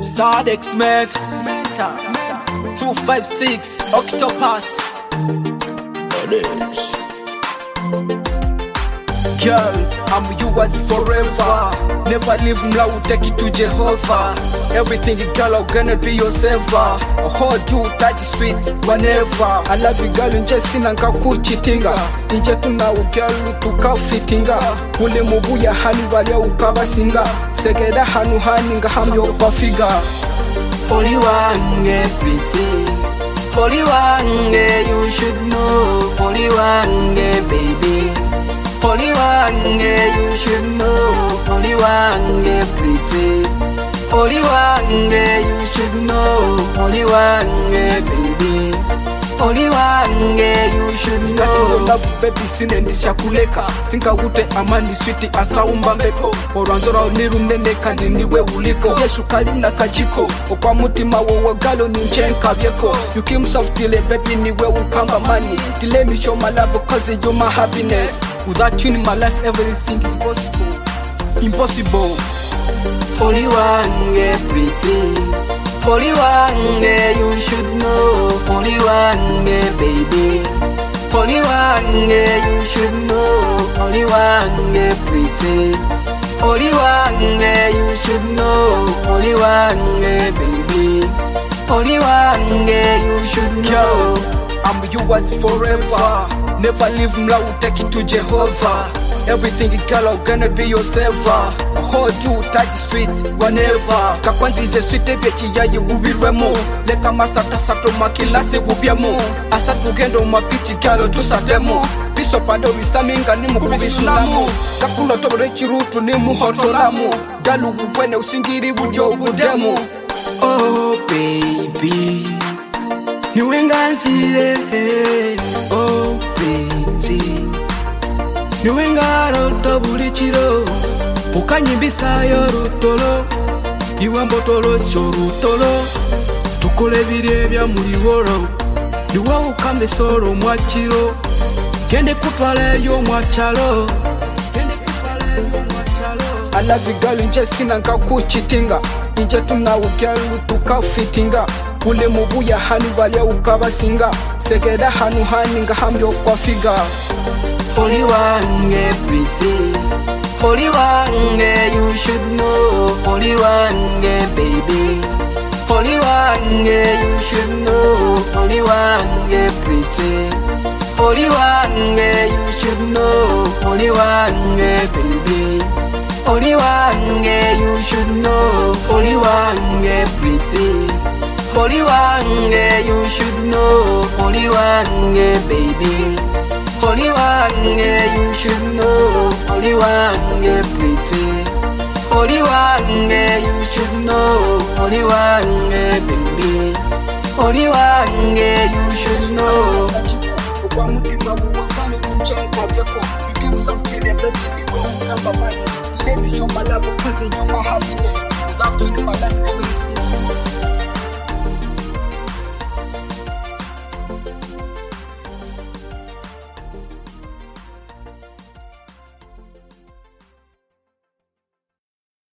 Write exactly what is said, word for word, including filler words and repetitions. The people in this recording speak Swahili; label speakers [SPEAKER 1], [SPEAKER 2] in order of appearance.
[SPEAKER 1] Sadex Meta two five six Octopus Bodies. Girl, I'm yours forever. Never leave mla, take it to Jehovah. Everything you girl, I'm gonna be your saver. I hold you tight sweet whenever. I love you girl, nje sina nkakuchitinga. Nje tuna girl tukafitinga. Ule mubuya hani wale ukabasinga. Segeda hanu hani nga hamyo pafiga.
[SPEAKER 2] Holy one, yeah, pretty. Holy one, yeah, you should know. Holy one, yeah, baby. Holy one, yeah, you should know. Holy one, yeah, pretty. Holy one, yeah, you should know. Holy one, yeah, baby. Holy one, yeah, you should know.
[SPEAKER 1] Love baby sinendisha kuleka. Sinka ute amani sweeti asaumba mbeko. Oranzora uniru nene kandi niwe uliko. Yeshu kalina kajiko. Okwa mutima wowo galo ninjenka vyeko. You keep soft dile baby niwe ukamba money. Dile me show my love cause you're my happiness. Without you in my life everything is possible. Impossible.
[SPEAKER 2] Holy one, yeah, pretty. Holy one, yeah, you should know. Holy one, yeah, baby. Holy one, yeah, you should know. Holy one, yeah, pretty. Holy one, yeah, you should know. Holy one, yeah, baby. Holy one, yeah, you should know.
[SPEAKER 1] I'm yours forever. Never leave mla, take it to Jehovah. Everything you girl, I'm gonna be your saver. I hold you tight sweet whenever. Kakwanzi the sweet ebechi ya yubirwemo. Leka masata sato makilase gubiamo. Asa tugendo mapichi girl tusatemo. Piso pado wisaminga ni mkubisunamo. Kakulo tobore chirutu ni muhotolamo. Galu ubwene usingiri bujo ubudemo.
[SPEAKER 2] Oh baby, niwenganzile. Oh pretty, niwenga roto bulichiro. Ukanyimbisa yo rutolo, iwe mbotolo syo rutolo. Tukole bire bya muliworo, niwe ukambe soro mwachiro. Kende kutwale yo mwachalo, kende kutwale yo mwachalo.
[SPEAKER 1] I love you girl, nje sina nkakuchitinga. Nje tuna girl tukafitinga. Ule mubuya hani wale ukabasinga. Segeda hanu hani nga hamyo kwa figa.
[SPEAKER 2] Holy one, yeah, pretty. Holy one, yeah, you should know. Holy one, yeah, baby. Holy one, yeah, you should know. Holy one, yeah, pretty. Holy one, yeah, you should know. Holy one, yeah, baby. Holy one, yeah, you should know. Holy one, yeah, pretty. Holy one, yeah, you should know. Holy one, yeah, baby. Holy one, yeah, you should know. Holy one, yeah, pretty. Holy one, yeah, you should know. Holy one, yeah, baby. Holy one, yeah, you should know.
[SPEAKER 1] Kwa mutima wakano kuchenka vyako. You keep soft dile baby niwe ukamba money. Dile me show my love cause you're my happiness. Without you in my life everything is possible.